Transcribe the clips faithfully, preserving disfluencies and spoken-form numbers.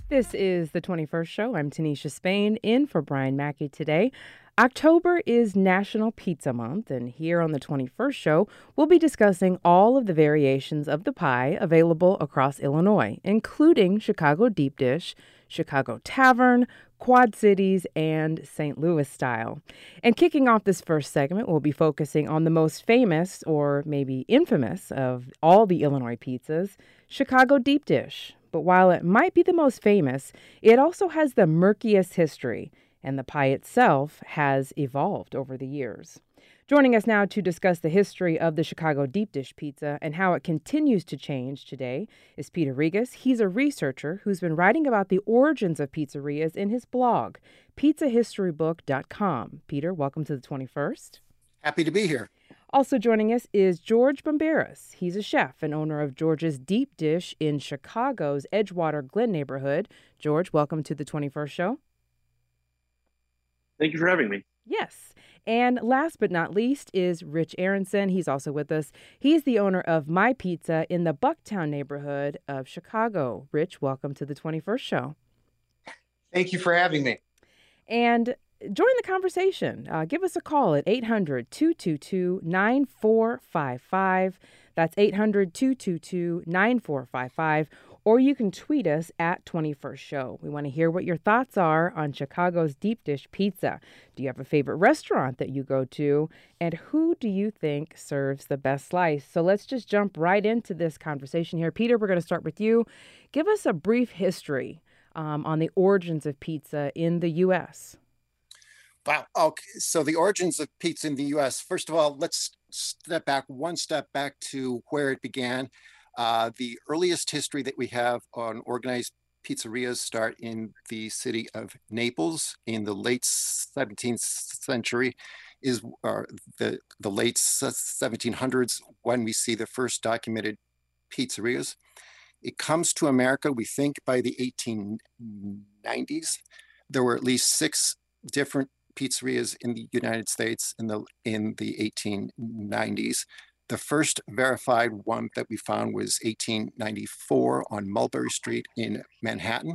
This is the twenty-first show. I'm Tanisha Spain, in for Brian Mackey today. October is National Pizza Month, and here on the twenty-first show, we'll be discussing all of the variations of the pie available across Illinois, including Chicago Deep Dish, Chicago Tavern, Quad Cities, and Saint Louis style. And kicking off this first segment, we'll be focusing on the most famous, or maybe infamous, of all the Illinois pizzas, Chicago Deep Dish. But while it might be the most famous, it also has the murkiest history, and the pie itself has evolved over the years. Joining us now to discuss the history of the Chicago Deep Dish pizza and how it continues to change today is Peter Regas. He's a researcher who's been writing about the origins of pizzerias in his blog, pizza history book dot com. Peter, welcome to the twenty-first. Happy to be here. Also joining us is George Bomberas. He's a chef and owner of George's Deep Dish in Chicago's Edgewater Glen neighborhood. George, welcome to the twenty-first show. Thank you for having me. Yes. And last but not least is Rich Aronson. He's also with us. He's the owner of My Pizza in the Bucktown neighborhood of Chicago. Rich, welcome to the twenty-first show. Thank you for having me. And join the conversation. Uh, give us a call at eight hundred, two two two, nine four five five. That's eight hundred, two two two, nine four five five. Or you can tweet us at twenty-first show. We want to hear what your thoughts are on Chicago's deep dish pizza. Do you have a favorite restaurant that you go to? And who do you think serves the best slice? So let's just jump right into this conversation here. Peter, we're going to start with you. Give us a brief history um, on the origins of pizza in the U S Wow. Okay. So the origins of pizza in the U S, first of all, let's step back one step back to where it began. Uh, the earliest history that we have on organized pizzerias start in the city of Naples in the late seventeenth century, is uh, the, the late seventeen hundreds when we see the first documented pizzerias. It comes to America, we think, by the eighteen nineties. There were at least six different pizzerias in the United States in the in the eighteen nineties. The first verified one that we found was eighteen ninety-four on Mulberry Street in Manhattan.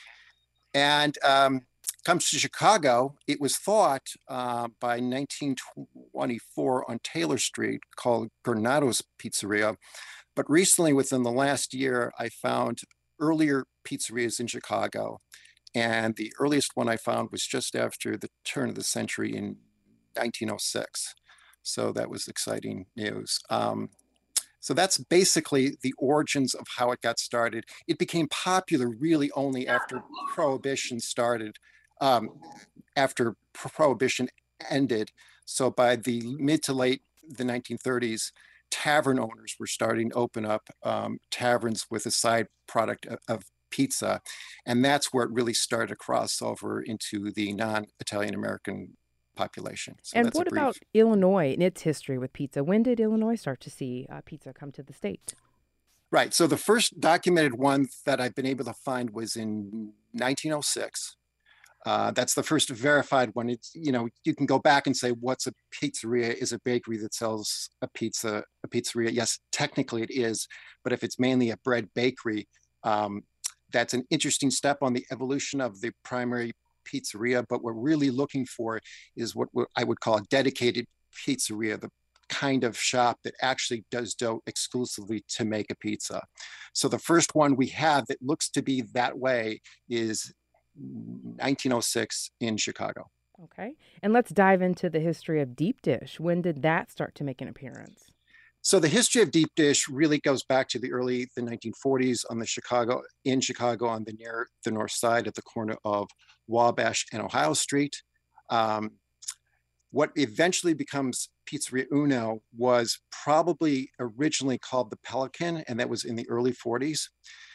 And um, comes to Chicago, it was thought uh, by nineteen twenty-four on Taylor Street, called Granato's Pizzeria. But recently, within the last year, I found earlier pizzerias in Chicago. And the earliest one I found was just after the turn of the century in nineteen oh six. So that was exciting news. Um, so that's basically the origins of how it got started. It became popular really only after Prohibition started, um, after Prohibition ended. So by the mid to late the nineteen thirties, tavern owners were starting to open up um, taverns with a side product of, of pizza. And that's where it really started to cross over into the non-Italian American population. So and that's what a brief... about Illinois and its history with pizza? When did Illinois start to see uh, pizza come to the state? Right. So the first documented one that I've been able to find was in nineteen oh six. Uh, that's the first verified one. It's, you know, you can go back and say, what's a pizzeria? Is a bakery that sells a pizza, a pizzeria? Yes, technically it is. But if it's mainly a bread bakery, um, that's an interesting step on the evolution of the primary pizzeria. But what we're really looking for is what I would call a dedicated pizzeria, the kind of shop that actually does dough exclusively to make a pizza. So the first one we have that looks to be that way is nineteen oh six in Chicago. Okay. And let's dive into the history of deep dish. When did that start to make an appearance? So the history of deep dish really goes back to the early the nineteen forties on the Chicago in Chicago on the near the north side at the corner of Wabash and Ohio Street. Um, what eventually becomes Pizzeria Uno was probably originally called the Pelican, and that was in the early forties.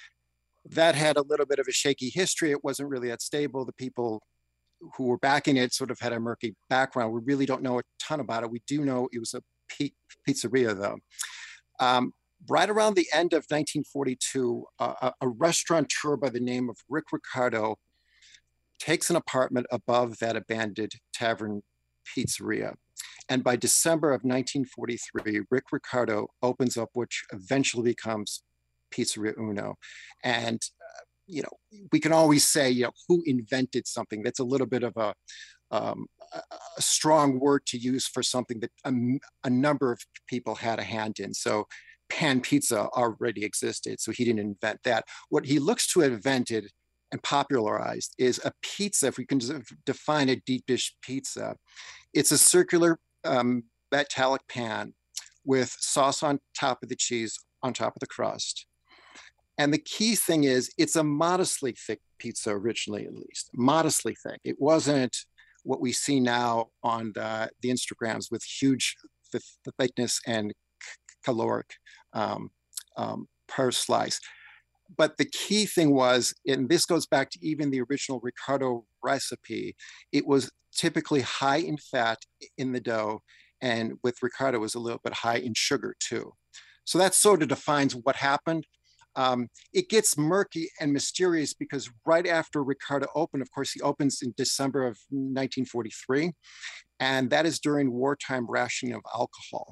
That had a little bit of a shaky history. It wasn't really that stable. The people who were backing it sort of had a murky background. We really don't know a ton about it. We do know it was a pizzeria, though. Um, right around the end of nineteen forty-two, uh, a restaurateur by the name of Rick Ricardo takes an apartment above that abandoned tavern pizzeria. And by December of nineteen forty-three, Rick Ricardo opens up, which eventually becomes Pizzeria Uno. And you know, we can always say, you know, who invented something. That's a little bit of a, um, a strong word to use for something that a, a number of people had a hand in. So pan pizza already existed, so he didn't invent that. What he looks to have invented and popularized is a pizza. If we can define a deep dish pizza, it's a circular um, metallic pan with sauce on top of the cheese, on top of the crust. And the key thing is it's a modestly thick pizza originally, at least, modestly thick. It wasn't what we see now on the, the Instagrams with huge the, the thickness and caloric um, um, per slice. But the key thing was, and this goes back to even the original Ricardo recipe, it was typically high in fat in the dough, and with Ricardo it was a little bit high in sugar too. So that sort of defines what happened. Um, it gets murky and mysterious because right after Ricardo opened, of course, he opens in December of nineteen forty-three, and that is during wartime rationing of alcohol.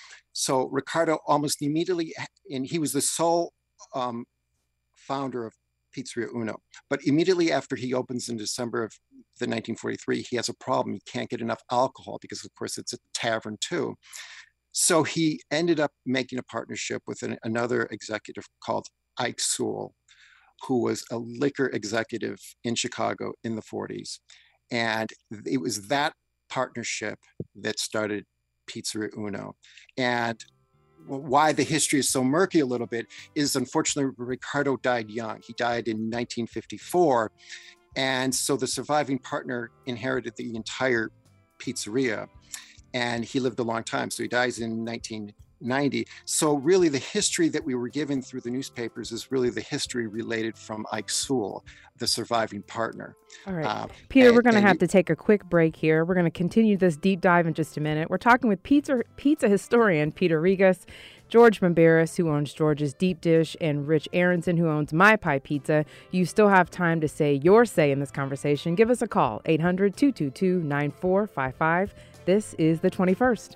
So Ricardo almost immediately, and he was the sole um, founder of Pizzeria Uno, but immediately after he opens in December of the nineteen forty-three, he has a problem. He can't get enough alcohol because, of course, it's a tavern too. So he ended up making a partnership with an, another executive called Ike Sewell, who was a liquor executive in Chicago in the forties. And it was that partnership that started Pizzeria Uno. And why the history is so murky a little bit is, unfortunately, Ricardo died young. He died in nineteen fifty-four. And so the surviving partner inherited the entire pizzeria. And he lived a long time. So he dies in nineteen ninety. So really the history that we were given through the newspapers is really the history related from Ike Sewell, the surviving partner. All right. Uh, Peter, and, we're going to have you, to take a quick break here. We're going to continue this deep dive in just a minute. We're talking with pizza, pizza historian Peter Regas, George Bomberis, who owns George's Deep Dish, and Rich Aronson, who owns My Pie Pizza. You still have time to say your say in this conversation. Give us a call, eight hundred, two two two, nine four five five. This is the twenty-first.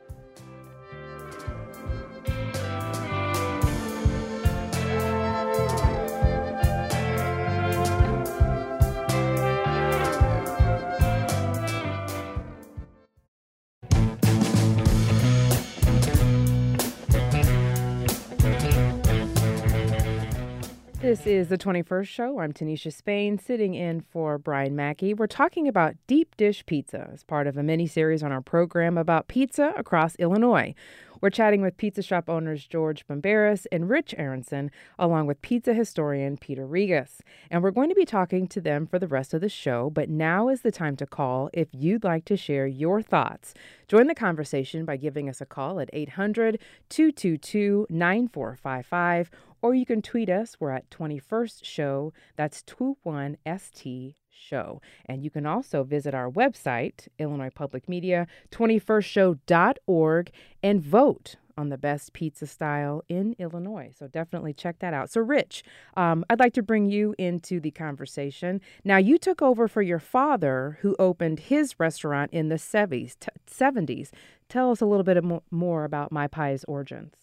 This is the twenty-first show. I'm Tanisha Spain, sitting in for Brian Mackey. We're talking about deep dish pizza as part of a mini-series on our program about pizza across Illinois. We're chatting with pizza shop owners George Bomberis and Rich Aronson, along with pizza historian Peter Regas. And we're going to be talking to them for the rest of the show, but now is the time to call if you'd like to share your thoughts. Join the conversation by giving us a call at eight hundred, two two two, nine four five five, or you can tweet us. We're at twenty-first show. That's twenty-one S T show. And you can also visit our website, Illinois Public Media, twenty-first show dot org, and vote on the best pizza style in Illinois. So definitely check that out. So Rich, um, I'd like to bring you into the conversation. Now, you took over for your father, who opened his restaurant in the seventies. Tell us a little bit more about My Pie's origins.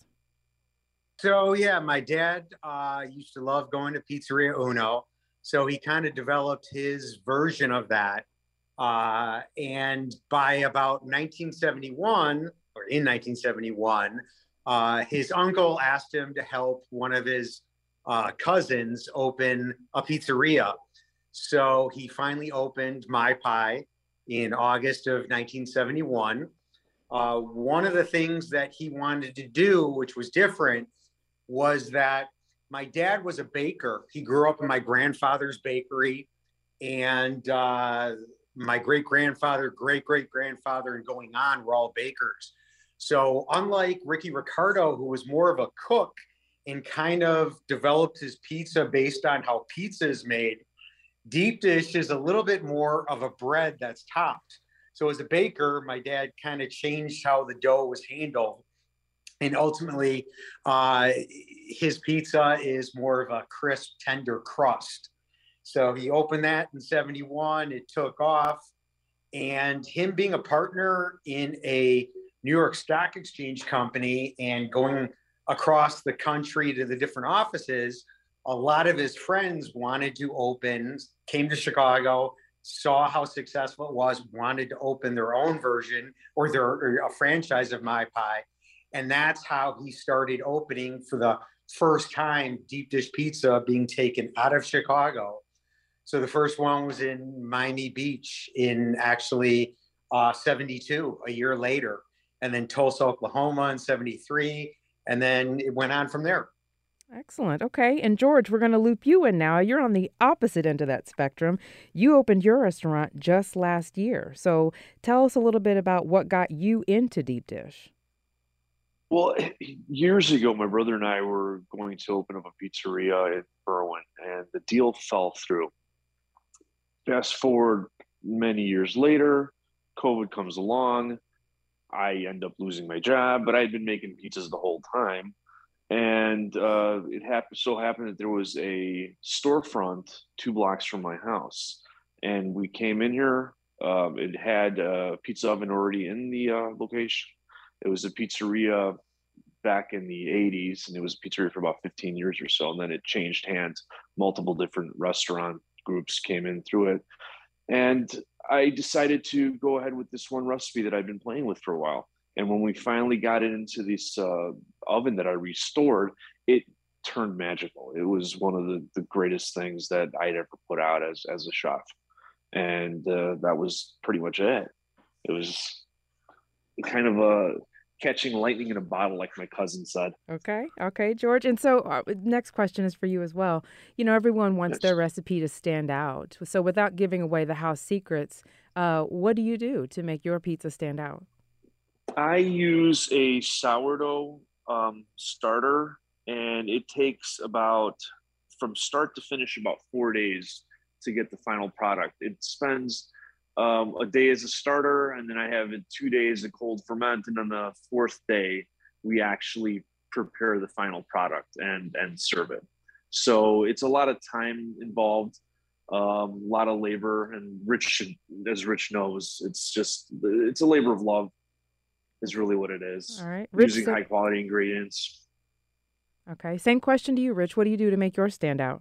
So yeah, my dad uh, used to love going to Pizzeria Uno. So he kind of developed his version of that. Uh, and by about nineteen seventy-one, or in nineteen seventy-one, uh, his uncle asked him to help one of his uh, cousins open a pizzeria. So he finally opened My Pie in August of nineteen seventy-one. Uh, one of the things that he wanted to do, which was different, was that my dad was a baker. He grew up in my grandfather's bakery, and uh, my great-grandfather, great-great-grandfather, and going on were all bakers. So unlike Ricky Ricardo, who was more of a cook and kind of developed his pizza based on how pizza is made, Deep Dish is a little bit more of a bread that's topped. So as a baker, my dad kind of changed how the dough was handled. And ultimately, uh, his pizza is more of a crisp, tender crust. So he opened that in seventy-one. It took off. And him being a partner in a New York Stock Exchange company and going across the country to the different offices, a lot of his friends wanted to open, came to Chicago, saw how successful it was, wanted to open their own version or their or a franchise of My Pie. And that's how he started opening for the first time deep dish pizza being taken out of Chicago. So the first one was in Miami Beach in actually uh, seventy-two, a year later, and then Tulsa, Oklahoma in seventy-three. And then it went on from there. Excellent. Okay. And George, we're going to loop you in now. You're on the opposite end of that spectrum. You opened your restaurant just last year. So tell us a little bit about what got you into deep dish. Well, years ago, my brother and I were going to open up a pizzeria in Berwyn, and the deal fell through. Fast forward many years later, COVID comes along. I end up losing my job, but I had been making pizzas the whole time. And uh, it happened, so happened that there was a storefront two blocks from my house. And we came in here. Um, it had a pizza oven already in the uh, location. It was a pizzeria back in the eighties, and it was a pizzeria for about fifteen years or so. And then it changed hands. Multiple different restaurant groups came in through it. And I decided to go ahead with this one recipe that I've been playing with for a while. And when we finally got it into this uh, oven that I restored, it turned magical. It was one of the, the greatest things that I'd ever put out as, as a chef. And uh, that was pretty much it. It was kind of a catching lightning in a bottle, like my cousin said. Okay. Okay, George. And so uh, next question is for you as well. You know, everyone wants Yes. their recipe to stand out. So without giving away the house secrets, uh, what do you do to make your pizza stand out? I use a sourdough um, starter, and it takes about, from start to finish, about four days to get the final product. It spends um, a day as a starter, and then I have it two days of cold ferment, and on the fourth day, we actually prepare the final product and and serve it. So it's a lot of time involved, um, a lot of labor, and Rich, as Rich knows, it's just it's a labor of love, is really what it is. All right. Rich, Using so- high quality ingredients. Okay. Same question to you, Rich. What do you do to make yours stand out?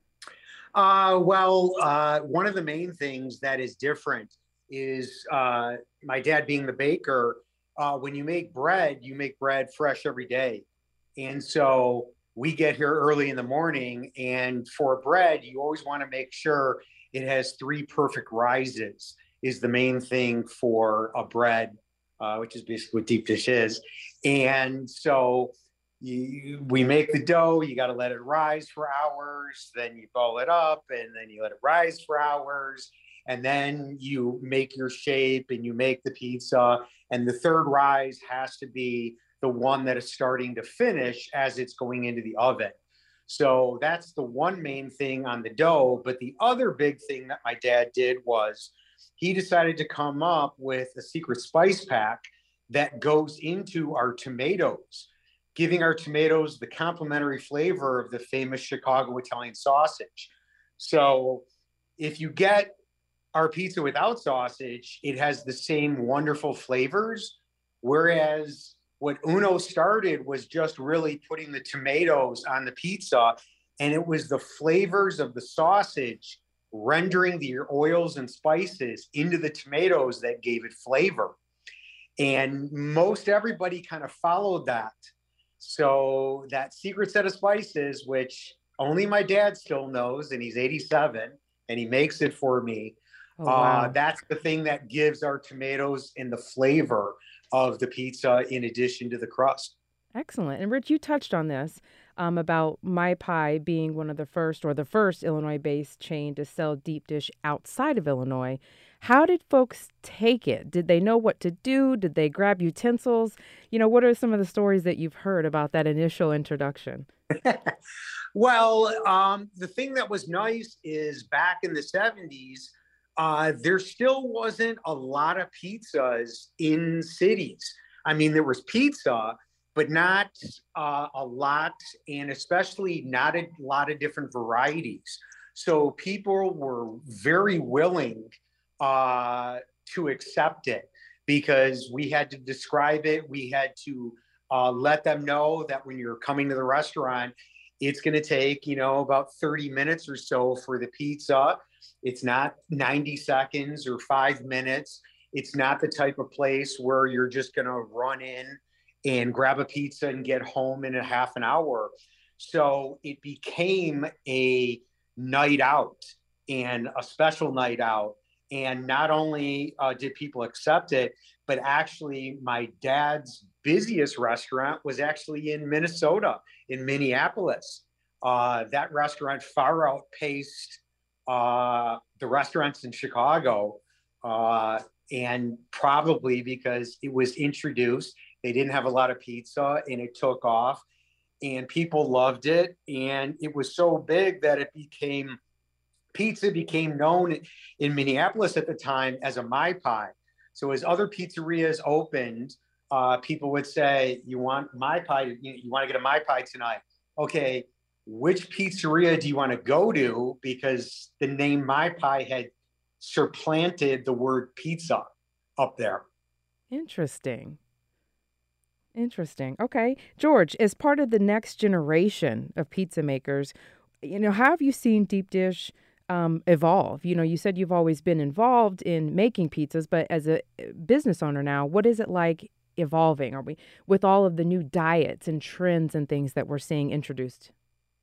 Uh, well, uh, one of the main things that is different is uh, my dad being the baker. Uh, when you make bread, you make bread fresh every day. And so we get here early in the morning, and for bread, you always want to make sure it has three perfect rises is the main thing for a bread, uh, which is basically what deep dish is. And so You, we make the dough, you got to let it rise for hours, then you bowl it up, and then you let it rise for hours, and then you make your shape and you make the pizza. And the third rise has to be the one that is starting to finish as it's going into the oven. So that's the one main thing on the dough. But the other big thing that my dad did was he decided to come up with a secret spice pack that goes into our tomatoes, giving our tomatoes the complementary flavor of the famous Chicago Italian sausage. So if you get our pizza without sausage, it has the same wonderful flavors. Whereas what Uno started was just really putting the tomatoes on the pizza, and it was the flavors of the sausage rendering the oils and spices into the tomatoes that gave it flavor. And most everybody kind of followed that. So that secret set of spices, which only my dad still knows, and he's eighty-seven, and he makes it for me. Oh, wow. Uh, that's the thing that gives our tomatoes and the flavor of the pizza in addition to the crust. Excellent. And Rich, you touched on this um, about My Pie being one of the first or the first Illinois-based chain to sell deep dish outside of Illinois. How did folks take it? Did they know what to do? Did they grab utensils? You know, what are some of the stories that you've heard about that initial introduction? Well, um, the thing that was nice is back in the seventies, uh, there still wasn't a lot of pizzas in cities. I mean, there was pizza, but not uh, a lot, and especially not a lot of different varieties. So people were very willing uh, to accept it because we had to describe it. We had to uh, let them know that when you're coming to the restaurant, It's going to take, you know, about thirty minutes or so for the pizza. It's not ninety seconds or five minutes. It's not the type of place where you're just going to run in and grab a pizza and get home in a half an hour. So it became a night out and a special night out. And not only uh, did people accept it, but actually my dad's busiest restaurant was actually in Minnesota, in Minneapolis. Uh, that restaurant far outpaced uh, the restaurants in Chicago. Uh, and probably because it was introduced, they didn't have a lot of pizza and it took off and people loved it. And it was so big that it became, pizza became known in Minneapolis at the time as a My Pie. So as other pizzerias opened, uh, people would say, you want My Pie, you, you want to get a My Pie tonight. Okay, which pizzeria do you want to go to? Because the name My Pie had supplanted the word pizza up there. Interesting. Interesting. Okay. George, as part of the next generation of pizza makers, you know, how have you seen deep dish um, evolve? You know, you said you've always been involved in making pizzas, but as a business owner now, what is it like evolving? Are we with all of the new diets and trends and things that we're seeing introduced?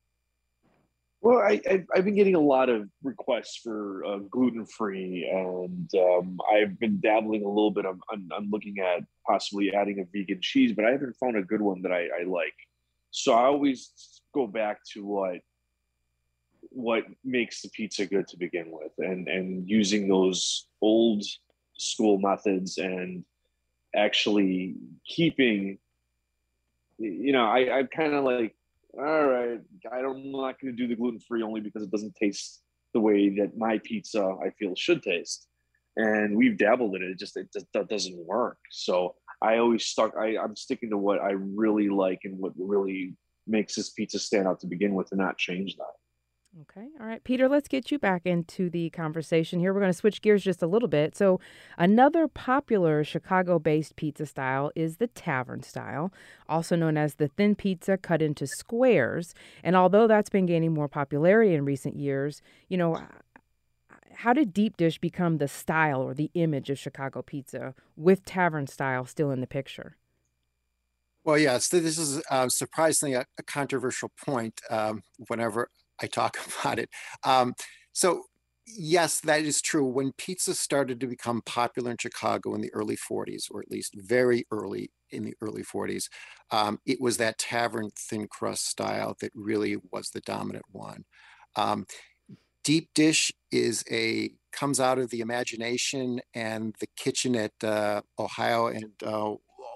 Well, I, I've, I've been getting a lot of requests for uh, gluten-free, and um, I've been dabbling a little bit. I'm, I'm, I'm looking at possibly adding a vegan cheese, but I haven't found a good one that I, I like. So I always go back to what what makes the pizza good to begin with, and and using those old school methods and actually keeping, you know, I, I'm kind of like, all right, I don't, I'm not going to do the gluten-free only because it doesn't taste the way that my pizza I feel should taste. And we've dabbled in it. It just, it just that doesn't work. So I always stuck, I, I'm sticking to what I really like and what really makes this pizza stand out to begin with and not change that. Okay. All right. Peter, let's get you back into the conversation here. We're going to switch gears just a little bit. So, another popular Chicago based pizza style is the tavern style, also known as the thin pizza cut into squares. And although that's been gaining more popularity in recent years, you know, how did deep dish become the style or the image of Chicago pizza with tavern style still in the picture? Well, yes, this is uh, surprisingly a, a controversial point um, whenever I talk about it. Um, so yes, that is true. When pizza started to become popular in Chicago in the early forties, or at least very early in the early forties, um, it was that tavern thin crust style that really was the dominant one. Um, deep dish is a comes out of the imagination and the kitchen at uh, Ohio and uh,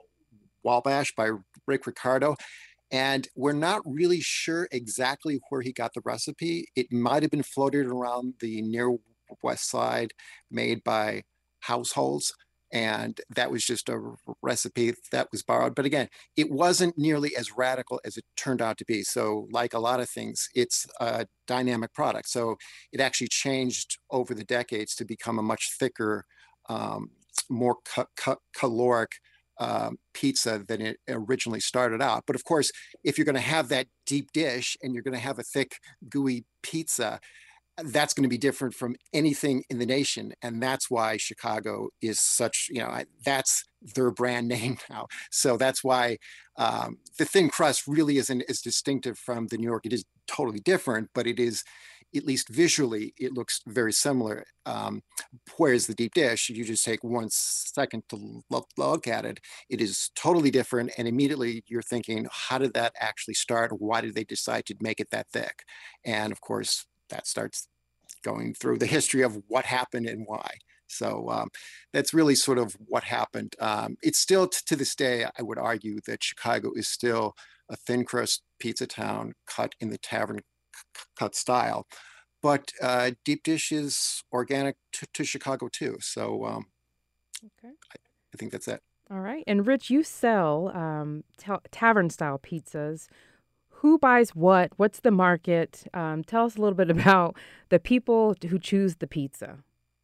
Wabash by Rick Ricardo. And we're not really sure exactly where he got the recipe. It might have been floated around the near West Side, made by households. And that was just a recipe that was borrowed. But again, it wasn't nearly as radical as it turned out to be. So like a lot of things, it's a dynamic product. So it actually changed over the decades to become a much thicker, um, more ca- ca- caloric Um, pizza than it originally started out. But of course, if you're going to have that deep dish and you're going to have a thick, gooey pizza, that's going to be different from anything in the nation. And that's why Chicago is such, you know, that's their brand name now. So that's why um, the thin crust really isn't as distinctive from the New York. It is totally different, but it is, at least visually, it looks very similar. Um, whereas the deep dish, you just take one second to look, look at it, it is totally different. And immediately you're thinking, how did that actually start? Why did they decide to make it that thick? And of course, that starts going through the history of what happened and why. So um, that's really sort of what happened. Um, it's still, t- to this day, I would argue that Chicago is still a thin crust pizza town cut in the tavern c- cut style. But uh, deep dish is organic to, to Chicago too. So um, Okay. I, I think that's it. All right. And Rich, you sell um, ta- tavern style pizzas. Who buys what? What's the market? Um, tell us a little bit about the people who choose the pizza.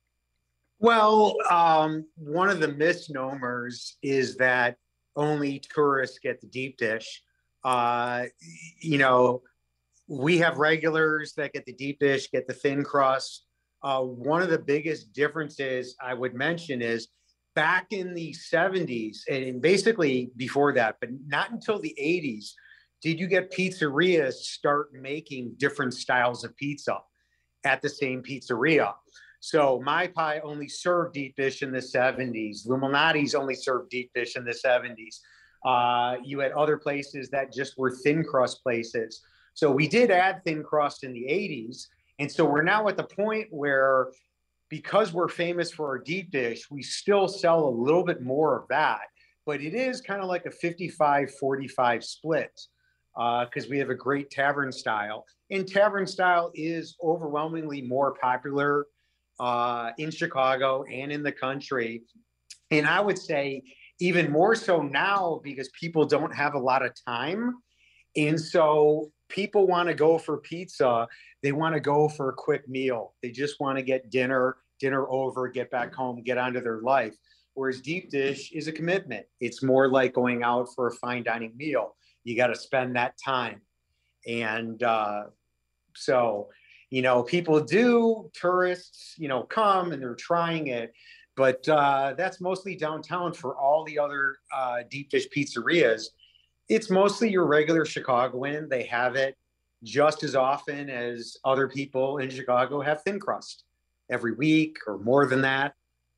Well, um, one of the misnomers is that only tourists get the deep dish. Uh, you know, We have regulars that get the deep dish, get the thin crust. Uh, one of the biggest differences I would mention is back in the seventies, and basically before that, but not until the eighties, did you get pizzerias start making different styles of pizza at the same pizzeria. So My Pie only served deep dish in the seventies. Luminati's only served deep dish in the seventies. Uh, you had other places that just were thin crust places. So we did add thin crust in the eighties. And so we're now at the point where, because we're famous for our deep dish, we still sell a little bit more of that. But it is kind of like a fifty-five forty-five split, because uh, we have a great tavern style. And tavern style is overwhelmingly more popular uh, in Chicago and in the country. And I would say even more so now, because people don't have a lot of time. And so people want to go for pizza. They want to go for a quick meal. They just want to get dinner, dinner over, get back home, get on to their life. Whereas deep dish is a commitment. It's more like going out for a fine dining meal. You got to spend that time. And uh, so, you know, people do, tourists, you know, come and they're trying it. But uh, that's mostly downtown. For all the other uh, deep dish pizzerias, it's mostly your regular Chicagoan. They have it just as often as other people in Chicago have thin crust every week or more than that.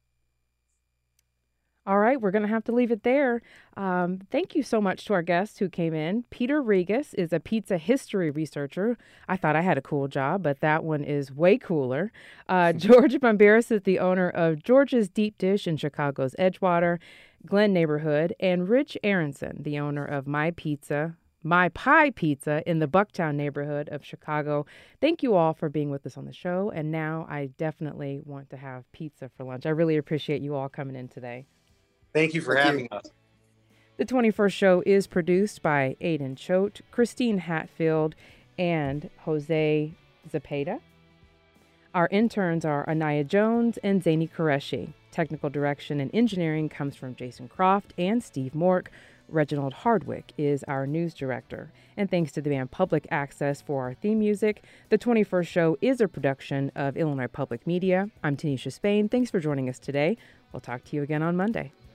All right, we're going to have to leave it there. Um, thank you so much to our guests who came in. Peter Regas is a pizza history researcher. I thought I had a cool job, but that one is way cooler. Uh, George Bomberis is the owner of George's Deep Dish in Chicago's Edgewater, Glen neighborhood, and Rich Aronson, the owner of My Pizza, My Pie Pizza in the Bucktown neighborhood of Chicago. Thank you all for being with us on the show. And now I definitely want to have pizza for lunch. I really appreciate you all coming in today. Thank you for Thank having you. us. The twenty-first show is produced by Aidan Choate, Christine Hatfield, and Jose Zepeda. Our interns are Anaya Jones and Zany Qureshi. Technical direction and engineering comes from Jason Croft and Steve Mork. Reginald Hardwick is our news director. And thanks to the band Public Access for our theme music. The twenty-first show is a production of Illinois Public Media. I'm Tanisha Spain. Thanks for joining us today. We'll talk to you again on Monday.